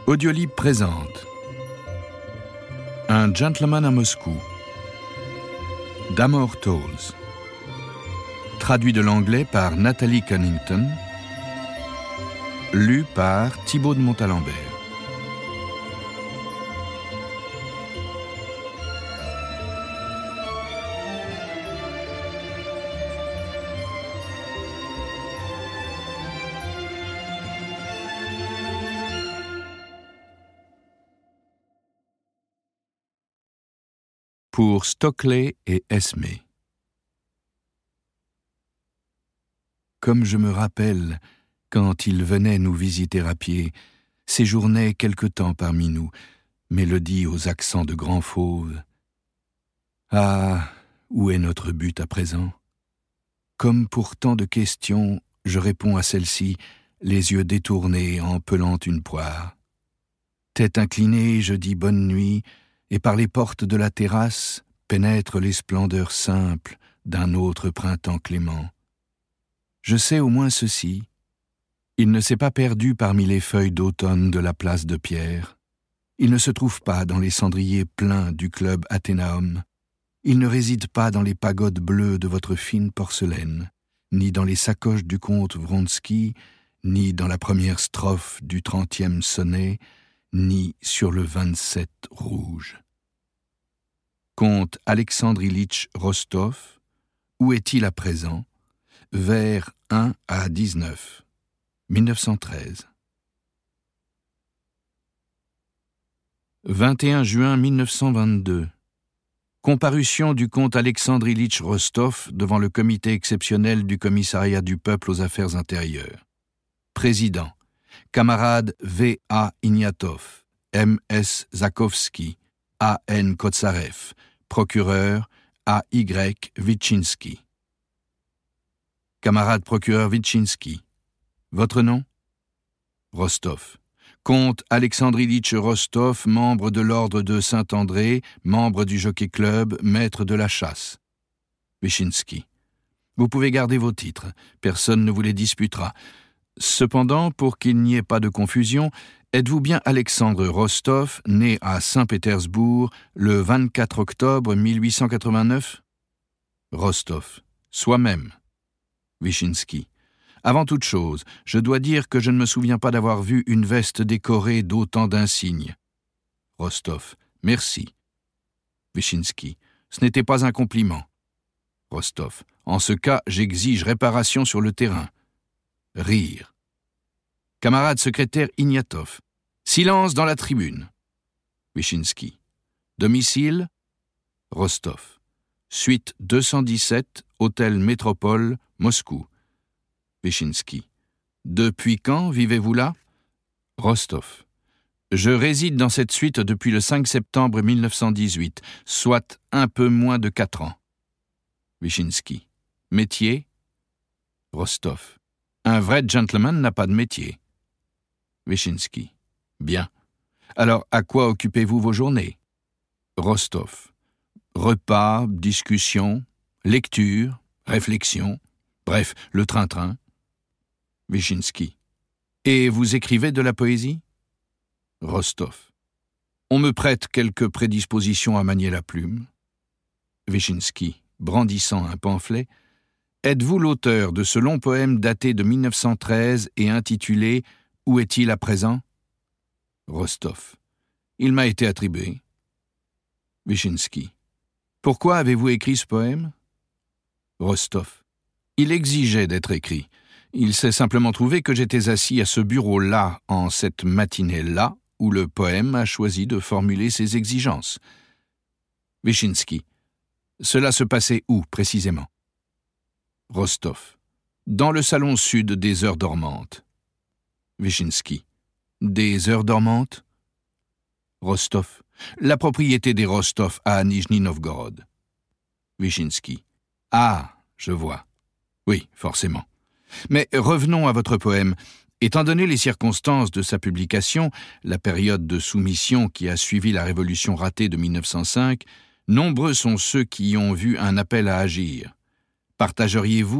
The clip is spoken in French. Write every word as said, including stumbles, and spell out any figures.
Audiolib présente Un gentleman à Moscou d'Amor Towles, traduit de l'anglais par Nathalie Cunnington, lu par Thibaut de Montalembert. Pour Stockley et Esmé. Comme je me rappelle, quand il venait nous visiter à pied, séjournait quelque temps parmi nous, mélodie aux accents de grand fauve. Ah, où est notre but à présent? Comme pour tant de questions, je réponds à celle-ci, les yeux détournés en pelant une poire. Tête inclinée, je dis bonne nuit, et par les portes de la terrasse pénètrent les splendeurs simples d'un autre printemps clément. Je sais au moins ceci, il ne s'est pas perdu parmi les feuilles d'automne de la place de Pierre, il ne se trouve pas dans les cendriers pleins du club Athénaum, il ne réside pas dans les pagodes bleues de votre fine porcelaine, ni dans les sacoches du comte Vronsky, ni dans la première strophe du trentième sonnet, ni sur le vingt-sept rouge. Comte Alexandre Ilitch Rostov, où est-il à présent? Vers un à dix-neuf, mille neuf cent treize. vingt et un juin mille neuf cent vingt-deux. Comparution du comte Alexandre Ilitch Rostov devant le comité exceptionnel du commissariat du peuple aux affaires intérieures. Président, camarade V A Ignatov, M S Zakovski, A N Kotsarev, procureur A Y Vitchinsky. Camarade procureur Vitchinsky. Votre nom? Rostov. Comte Alexandre Ilitch Rostov, membre de l'ordre de Saint-André, membre du Jockey Club, maître de la chasse. Vitchinsky. Vous pouvez garder vos titres, personne ne vous les disputera. Cependant, pour qu'il n'y ait pas de confusion, êtes-vous bien Alexandre Rostov, né à Saint-Pétersbourg le vingt-quatre octobre mille huit cent quatre-vingt-neuf? Rostov. Soi-même. Vitchinsky. Avant toute chose, je dois dire que je ne me souviens pas d'avoir vu une veste décorée d'autant d'insignes. Rostov. Merci. Vitchinsky. Ce n'était pas un compliment. Rostov. En ce cas, j'exige réparation sur le terrain. Rire. Camarade secrétaire Ignatov. Silence dans la tribune. Vitchinsky. Domicile? Rostov. Suite deux cent dix-sept, Hôtel Métropole, Moscou. Vitchinsky. Depuis quand vivez-vous là? Rostov. Je réside dans cette suite depuis le cinq septembre mille neuf cent dix-huit, soit un peu moins de quatre ans. Vitchinsky. Métier? Rostov. Un vrai gentleman n'a pas de métier. Vitchinsky. Bien. Alors, à quoi occupez-vous vos journées? Rostov. Repas, discussion, lecture, réflexion, bref, le train-train. Vitchinsky. Et vous écrivez de la poésie? Rostov. On me prête quelques prédispositions à manier la plume. Vitchinsky, brandissant un pamphlet. Êtes-vous l'auteur de ce long poème daté de mille neuf cent treize et intitulé « Où est-il à présent ?» Rostov. Il m'a été attribué. Vitchinsky. Pourquoi avez-vous écrit ce poème? Rostov. Il exigeait d'être écrit. Il s'est simplement trouvé que j'étais assis à ce bureau-là, en cette matinée-là, où le poème a choisi de formuler ses exigences. Vitchinsky. Cela se passait où, précisément? Rostov. Dans le salon sud des heures dormantes. Vitchinsky. Des heures dormantes? Rostov. La propriété des Rostov à Nijni Novgorod. Vitchinsky. Ah, je vois. Oui, forcément. Mais revenons à votre poème. Étant donné les circonstances de sa publication, la période de soumission qui a suivi la révolution ratée de mille neuf cent cinq, nombreux sont ceux qui y ont vu un appel à agir. Partageriez-vous